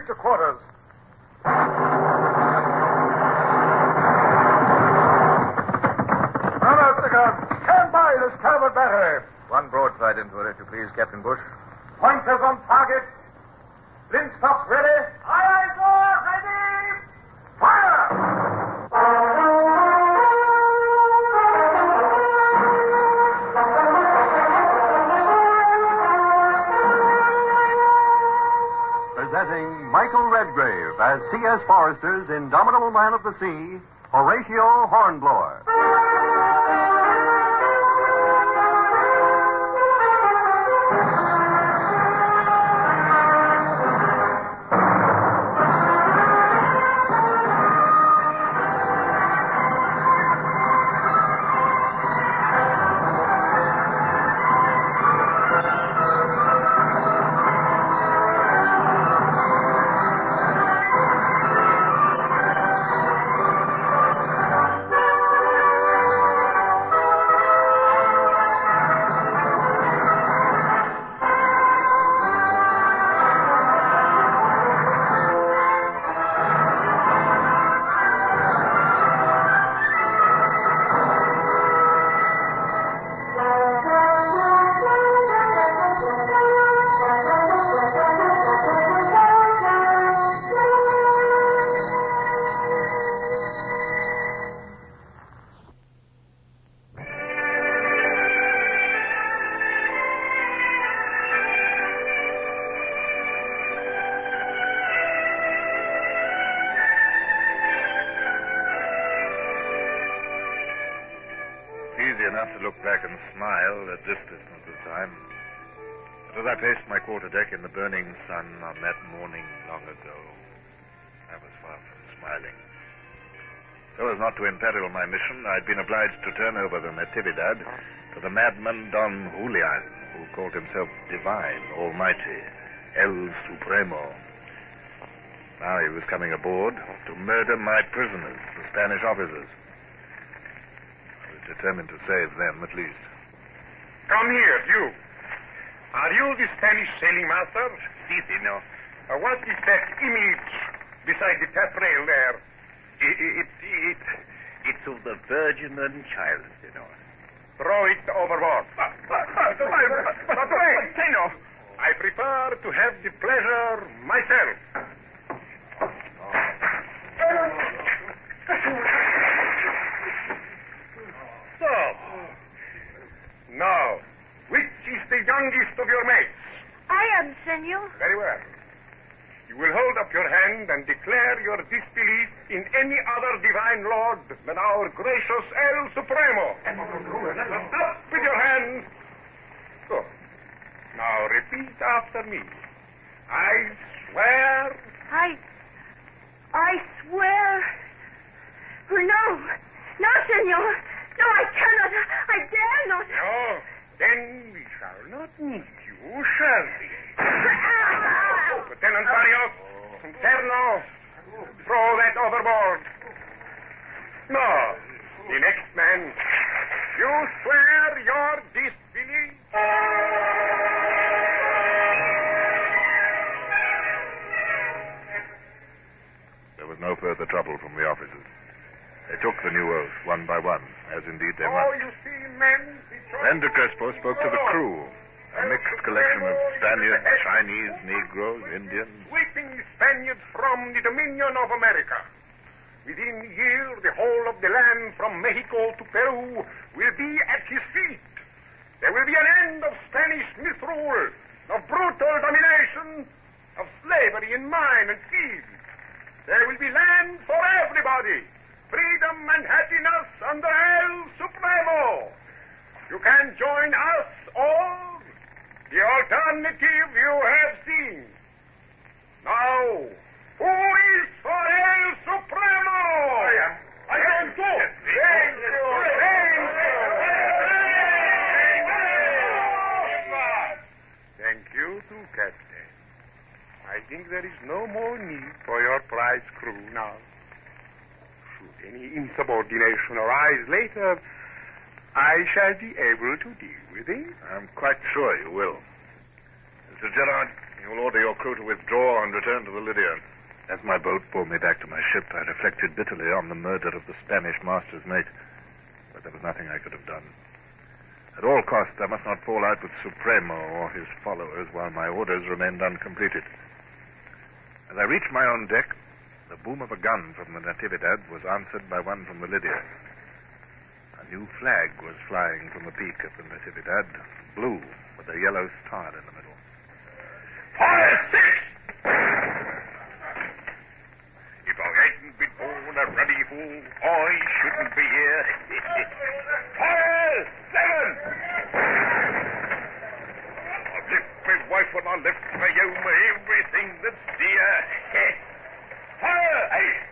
Retreat to quarters. Run out the gun. Stand by the starboard battery. One broadside into her, if you please, Captain Bush. Pointers on target. Linstops ready. Aye, aye, sir. Ready. Fire! Presenting Michael Redgrave as C.S. Forrester's indomitable man of the sea, Horatio Hornblower. Enough to look back and smile at this distance of time. But as I paced my quarterdeck in the burning sun on that morning long ago, I was far from smiling. So as not to imperil my mission, I'd been obliged to turn over the Natividad to the madman Don Julian, who called himself Divine, Almighty, El Supremo. Now he was coming aboard to murder my prisoners, the Spanish officers. Determined to save them, at least. Come here, you. Are you the Spanish sailing master? Si, senor. What is that image beside the taffrail there? It's of the Virgin and Child, senor. Throw it overboard. But wait, senor. I prefer to have the pleasure myself. Now, which is the youngest of your mates? I am, senor. Very well. You will hold up your hand and declare your disbelief in any other divine lord than our gracious El Supremo. Up with your hand. Good. Now repeat after me. I swear. I swear. Oh, no, senor. No, I cannot. I dare not. No, then we shall not need you, shall we? Lieutenant Barrios, Terno, throw that overboard. No, the next man. You swear your disbelief? There was no further trouble from the officers. They took the new oath one by one, as indeed they must. You see, men... Then De Crespo spoke to the crew, a mixed collection of Spaniards, Chinese, Negroes, Indians. Sweeping the Spaniards from the Dominion of America. Within a year, the whole of the land from Mexico to Peru will be at his feet. There will be an end of Spanish misrule, of brutal domination, of slavery in mine and field. There will be land for everybody. Freedom and happiness under El Supremo. You can join us all. The alternative you have seen. Now, who is for El Supremo? I am too. Thank you. Thank you too, Captain. I think there is no more need for your prize crew now. Should any insubordination arise later, I shall be able to deal with it. I'm quite sure you will. Mr. Gerard, You'll order your crew to withdraw and return to the Lydia. As my boat bore me back to my ship, I reflected bitterly on the murder of the Spanish master's mate. But there was nothing I could have done. At all costs, I must not fall out with Supremo or his followers while my orders remained uncompleted. As I reached my own deck, the boom of a gun from the Natividad was answered by one from the Lydia. A new flag was flying from the peak of the Natividad, blue with a yellow star in the middle. Fire 6! If I hadn't been born a ruddy fool, I shouldn't be here. Fire 7! I've left my wife and I left my home, everything that's dear. Fire 8!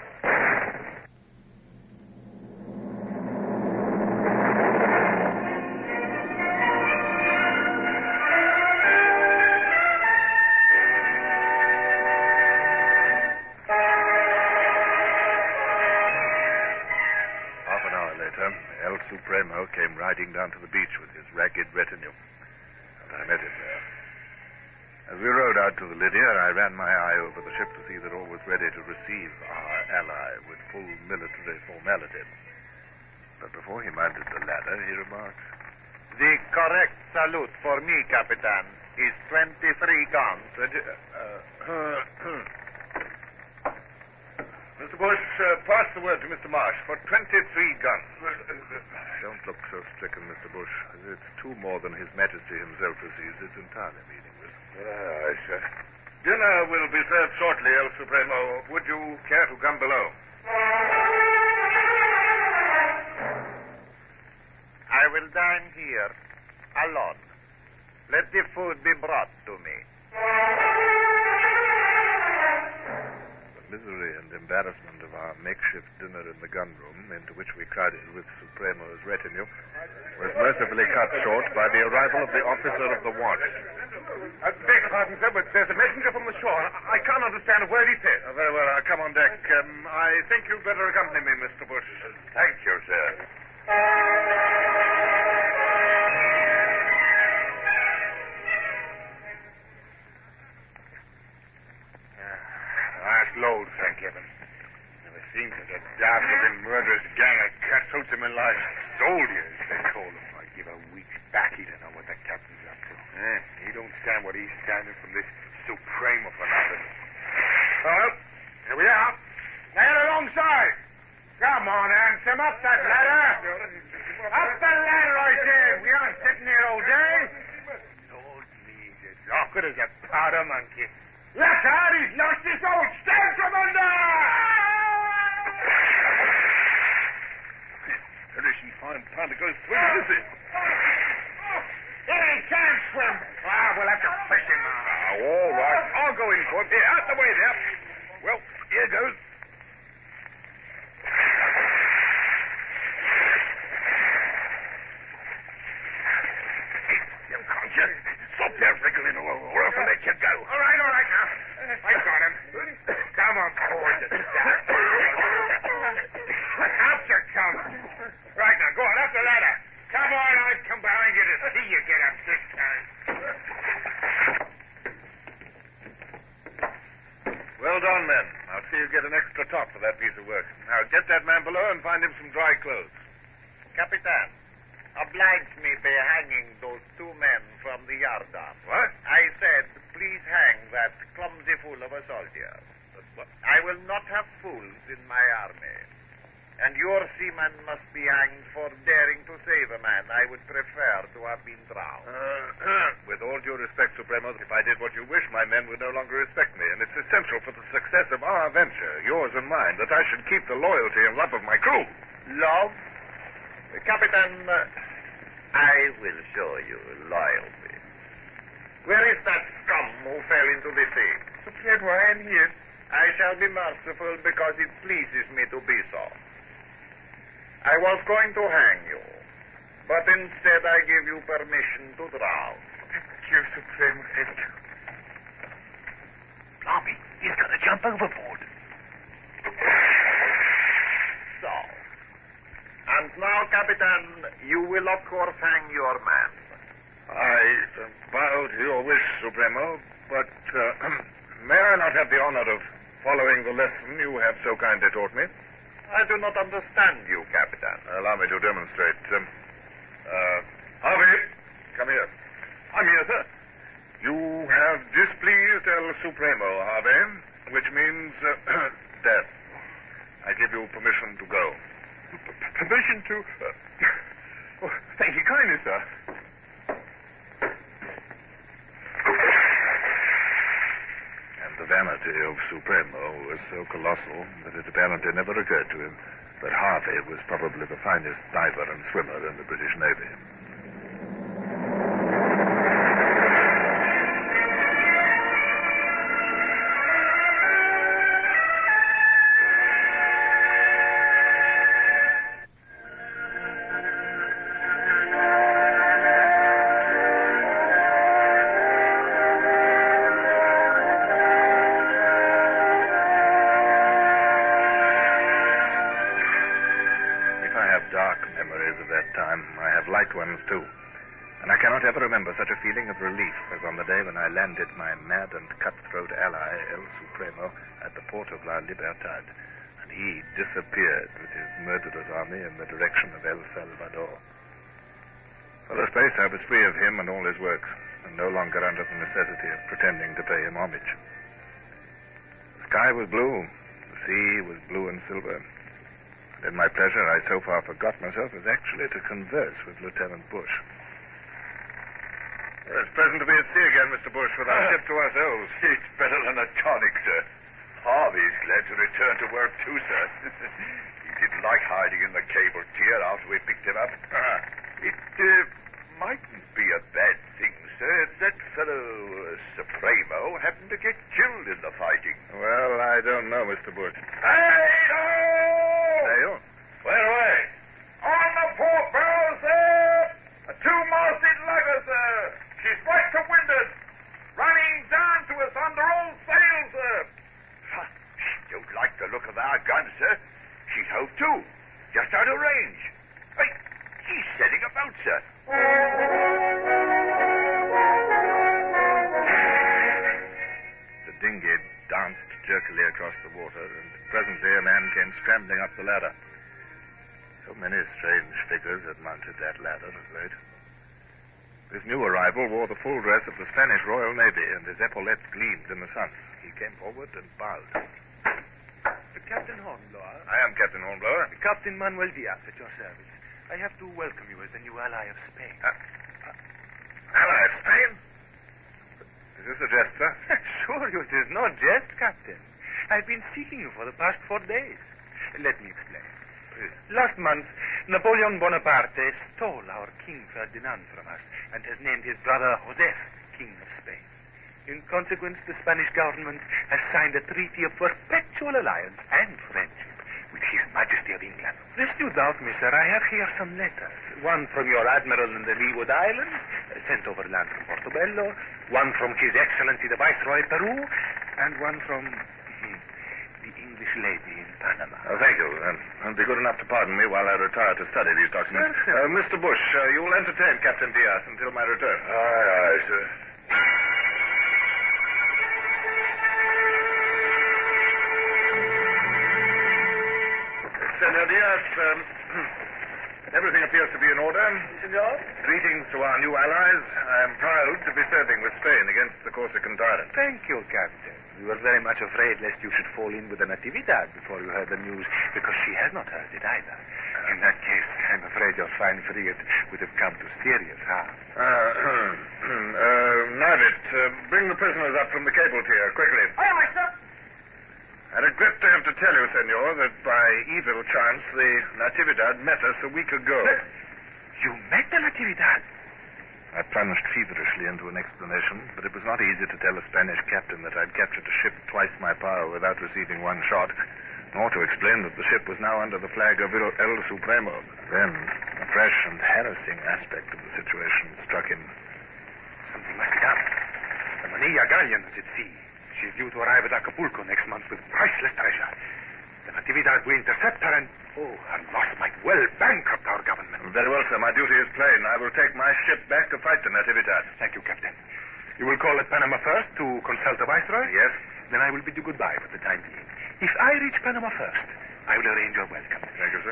El Supremo came riding down to the beach with his ragged retinue, and I met him there. As we rowed out to the Lydia, I ran my eye over the ship to see that all was ready to receive our ally with full military formality. But before he mounted the ladder, he remarked, "The correct salute for me, Capitan, is 23 guns." Mr. Bush, pass the word to Mr. Marsh for 23 guns. Don't look so stricken, Mr. Bush. It's two more than His Majesty himself receives. It's entirely meaningless. Aye, sir. Dinner will be served shortly, El Supremo. Would you care to come below? I will dine here, alone. Let the food be brought to me. The misery and embarrassment of our makeshift dinner in the gunroom, into which we crowded with Supremo's retinue, was mercifully cut short by the arrival of the officer of the watch. Beg pardon, sir, but there's a messenger from the shore. I can't understand a word he says. Very well, I'll come on deck. I think you'd better accompany me, Mr. Bush. Thank you, sir. Last load, thank heaven. Never seen such a damnably murderous gang of cutthroats in my life. Soldiers, they call them. I give a week's baccy to know what the captain's up to. He don't stand what he's standing from this Supremo phenomenon. Well, here we are. Now get alongside. Come on, Ansem, up that ladder. Up the ladder, I said. We aren't sitting here all day. Lord me, it's awkward as a powder monkey. Look out, he's lost his old stand from under! Tradition fine time to go swimming, is it? He can't swim. We'll have to fish him out. All right. I'll go in for him. Here, out the way there. Well, here goes. You can't just stop there wriggling or else I'll let you go. All right now. I got him. Come on, boys. Out you come. Right now, go on, up the ladder. Come on, I've come behind you to see you get up this time. Well done, men. I'll see you get an extra top for that piece of work. Now, get that man below and find him some dry clothes. Capitan, oblige me by hanging those two men from the yardarm. What? I said, please hang that clumsy fool of a soldier. I will not have fools in my army. And your seaman must be hanged for daring to save a man I would prefer to have been drowned. With all due respect, Supremo, if I did what you wish, my men would no longer respect me, and it's essential for the success of our venture, yours and mine, that I should keep the loyalty and love of my crew. Love? Capitan, I will show you loyalty. Where is that scum who fell into the sea? Supremo, I am here. I shall be merciful because it pleases me to be so. I was going to hang you, but instead I give you permission to drown. Thank you, Supremo. Thank you. Blimey, he's going to jump overboard. So. And now, Capitan, you will of course hang your man. I bow to your wish, Supremo, But may I not have the honor of following the lesson you have so kindly taught me? I do not understand you, Captain. Allow me to demonstrate. Harvey, come here. I'm here, sir. You have displeased El Supremo, Harvey, which means death. I give you permission to go. Permission to... Oh, thank you kindly, sir. And the vanity of Supremo was so colossal that it apparently never occurred to him that Harvey was probably the finest diver and swimmer in the British Navy. Too. And I cannot ever remember such a feeling of relief as on the day when I landed my mad and cutthroat ally, El Supremo, at the port of La Libertad, and he disappeared with his murderous army in the direction of El Salvador. For a space I was free of him and all his works, and no longer under the necessity of pretending to pay him homage. The sky was blue, the sea was blue and silver. In my pleasure, I so far forgot myself as actually to converse with Lieutenant Bush. Well, it's pleasant to be at sea again, Mr. Bush, with our ship to ourselves. It's better than a tonic, sir. Harvey's glad to return to work, too, sir. He didn't like hiding in the cable tier after we picked him up. It mightn't be a bad thing, sir, if that fellow Supremo happened to get killed in the fighting. Well, I don't know, Mr. Bush. Hey-ho! Hey-ho? Where away? On the port bow, sir! A two-masted lugger, sir! She's right to windward! Running down to us under all sail, sir! She don't like the look of our guns, sir. She's hove to, just out of range. Hey, she's setting about, sir. The dinghy danced jerkily across the water, and presently a man came scrambling up the ladder. So many strange figures had mounted that ladder of late. This new arrival wore the full dress of the Spanish Royal Navy, and his epaulettes gleamed in the sun. He came forward and bowed. Captain Hornblower. I am Captain Hornblower. Captain Manuel Diaz at your service. I have to welcome you as the new ally of Spain. Ally of Spain? Is this a jest, sir? Sure, it is no jest, Captain. I've been seeking you for the past 4 days. Let me explain. Please. Last month, Napoleon Bonaparte stole our King Ferdinand from us and has named his brother Joseph King of Spain. In consequence, the Spanish government has signed a treaty of perpetual alliance and friendship with His Majesty of England. Lest you doubt me, sir, I have here some letters. One from your admiral in the Leeward Islands, sent overland from Portobello. One from His Excellency the Viceroy of Peru. And one from the English lady in Panama. Oh, thank you. And be good enough to pardon me while I retire to study these documents. Mr. Bush, you will entertain Captain Diaz until my return. Aye, sir. Senor Diaz, everything appears to be in order. Senor? Greetings to our new allies. I am proud to be serving with Spain against the Corsican tyrant. Thank you, Captain. We were very much afraid lest you should fall in with the Natividad before you heard the news, because she has not heard it either. In that case, I'm afraid your fine frigate would have come to serious harm. Navid, bring the prisoners up from the cable tier, quickly. Aye, aye, sir. I regret to have to tell you, senor, that by evil chance the Natividad met us a week ago. You met the Natividad? I plunged feverishly into an explanation, but it was not easy to tell a Spanish captain that I'd captured a ship twice my power without receiving one shot, nor to explain that the ship was now under the flag of El Supremo. Then a fresh and harassing aspect of the situation struck him. Something must be done. The Manilla galleon is at sea. She's due to arrive at Acapulco next month with priceless treasure. The Natividad will intercept her and, her loss might well bankrupt our government. Very well, sir. My duty is plain. I will take my ship back to fight the Natividad. Thank you, Captain. You will call at Panama first to consult the Viceroy? Yes. Then I will bid you goodbye for the time being. If I reach Panama first, I will arrange your welcome. Thank you, sir.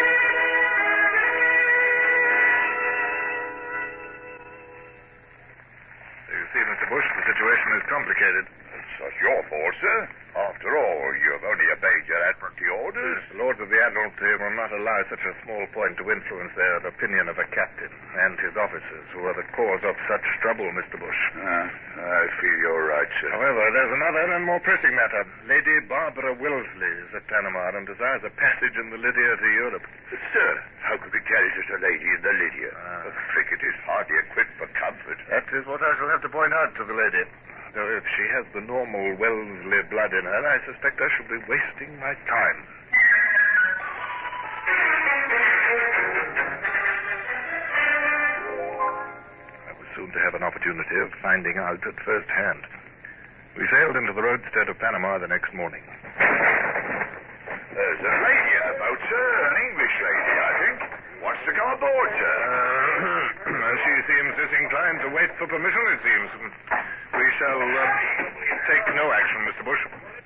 You see, Mr. Bush, the situation is complicated. It's not your fault, sir. After all, you've only obeyed your Admiralty orders. The Lords of the Admiralty will not allow such a small point to influence their opinion of a captain and his officers, who are the cause of such trouble, Mr. Bush. I feel you're right, sir. However, there's another and more pressing matter. Lady Barbara Wellesley is at Panama and desires a passage in the Lydia to Europe. Sir, how could we carry such a lady in the Lydia? The frigate is hardly equipped for comfort. That is what I shall have to point out to the lady. Though if she has the normal Wellesley blood in her, I suspect I shall be wasting my time. I was soon to have an opportunity of finding out at first hand. We sailed into the roadstead of Panama the next morning. There's a lady in the boat, sir. An English lady, I think. Wants to come aboard, sir. She seems disinclined to wait for permission, it seems. We shall take no action, Mr. Bush.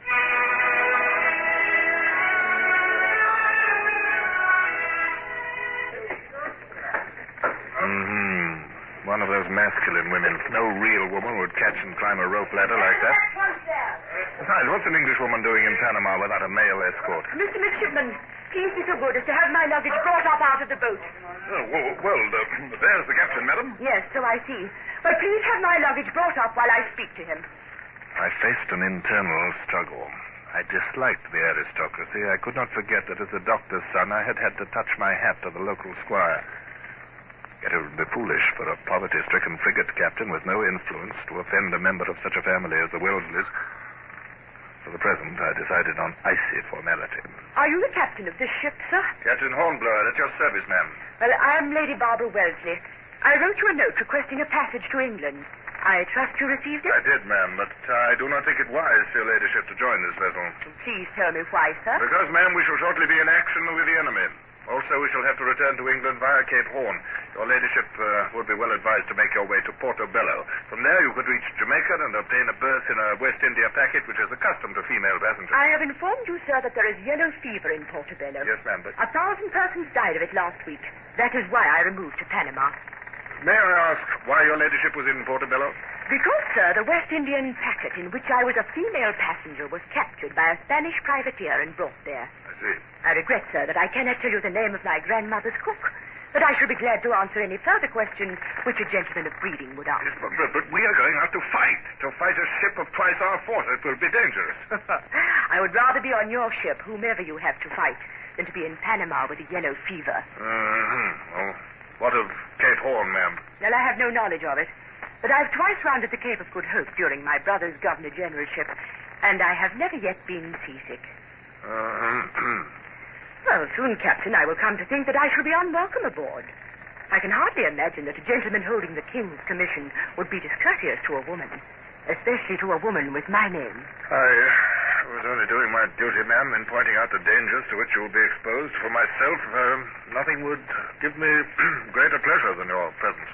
One of those masculine women. No real woman would catch and climb a rope ladder like that. Besides, what's an Englishwoman doing in Panama without a male escort? Mr. Midshipman, please be so good as to have my luggage brought up out of the boat. There's the captain, madam. Yes, so I see. But please have my luggage brought up while I speak to him. I faced an internal struggle. I disliked the aristocracy. I could not forget that as a doctor's son, I had had to touch my hat to the local squire. Yet it would be foolish for a poverty-stricken frigate captain with no influence to offend a member of such a family as the Wellesleys. For the present, I decided on icy formality. Are you the captain of this ship, sir? Captain Hornblower, at your service, ma'am. Well, I am Lady Barbara Wellesley. I wrote you a note requesting a passage to England. I trust you received it? I did, ma'am, but I do not think it wise for your ladyship to join this vessel. Please tell me why, sir. Because, ma'am, we shall shortly be in action with the enemy. Also, we shall have to return to England via Cape Horn. Your ladyship would be well advised to make your way to Portobello. From there, you could reach Jamaica and obtain a berth in a West India packet, which is accustomed to female passengers. I have informed you, sir, that there is yellow fever in Portobello. Yes, ma'am, but... 1,000 persons died of it last week. That is why I removed to Panama. May I ask why your ladyship was in Portobello? Because, sir, the West Indian packet in which I was a female passenger was captured by a Spanish privateer and brought there. I see. I regret, sir, that I cannot tell you the name of my grandmother's cook, but I shall be glad to answer any further questions which a gentleman of breeding would ask. Yes, but we are going out to fight a ship of twice our force. It will be dangerous. I would rather be on your ship, whomever you have to fight, than to be in Panama with a yellow fever. Well, what of Cape Horn, ma'am? Well, I have no knowledge of it, but I've twice rounded the Cape of Good Hope during my brother's governor-generalship, and I have never yet been seasick. Well, soon, Captain, I will come to think that I shall be unwelcome aboard. I can hardly imagine that a gentleman holding the King's commission would be discourteous to a woman, especially to a woman with my name. I was only doing my duty, ma'am, in pointing out the dangers to which you will be exposed. For myself, nothing would give me greater pleasure than your presence.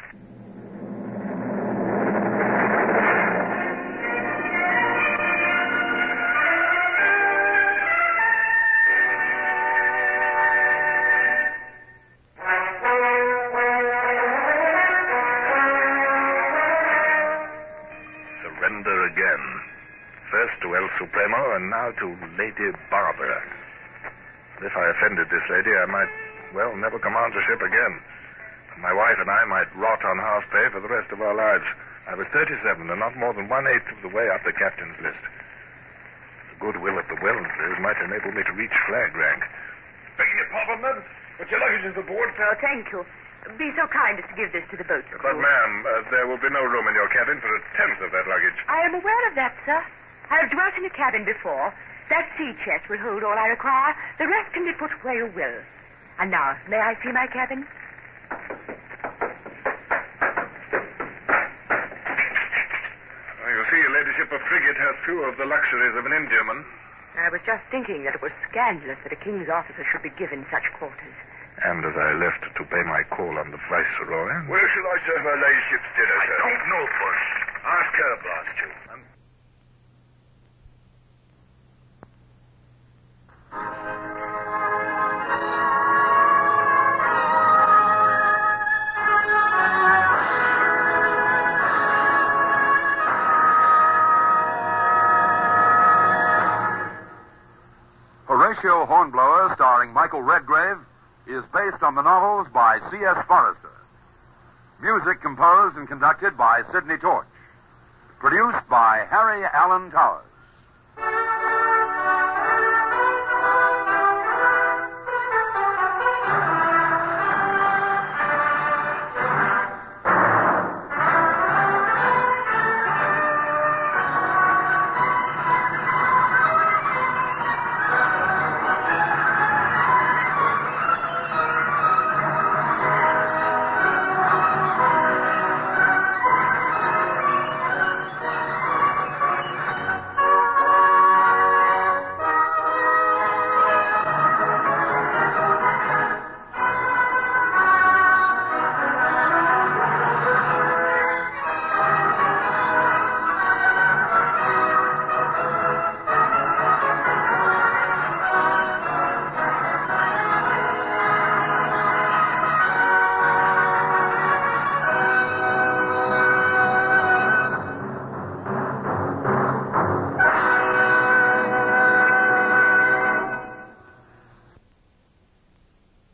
First to El Supremo, and now to Lady Barbara. If I offended this lady, I might, never command a ship again. My wife and I might rot on half pay for the rest of our lives. I was 37 and not more than 1/8 of the way up the captain's list. The goodwill of the Wellesleys might enable me to reach flag rank. Begging your pardon, madam, but your luggage is aboard. Oh, thank you. Be so kind as to give this to the boat's crew. But, ma'am, there will be no room in your cabin for 1/10 of that luggage. I am aware of that, sir. I have dwelt in a cabin before. That sea chest will hold all I require. The rest can be put where you will. And now, may I see my cabin? You see, your ladyship, a frigate has few of the luxuries of an Indiaman. I was just thinking that it was scandalous that a king's officer should be given such quarters. And as I left to pay my call on the Viceroy... Where shall I serve her ladyship's dinner, sir? I don't know, Bush. Ask her, blast you. Horatio Hornblower, starring Michael Redgrave, is based on the novels by C.S. Forrester. Music composed and conducted by Sidney Torch. Produced by Harry Allen Towers.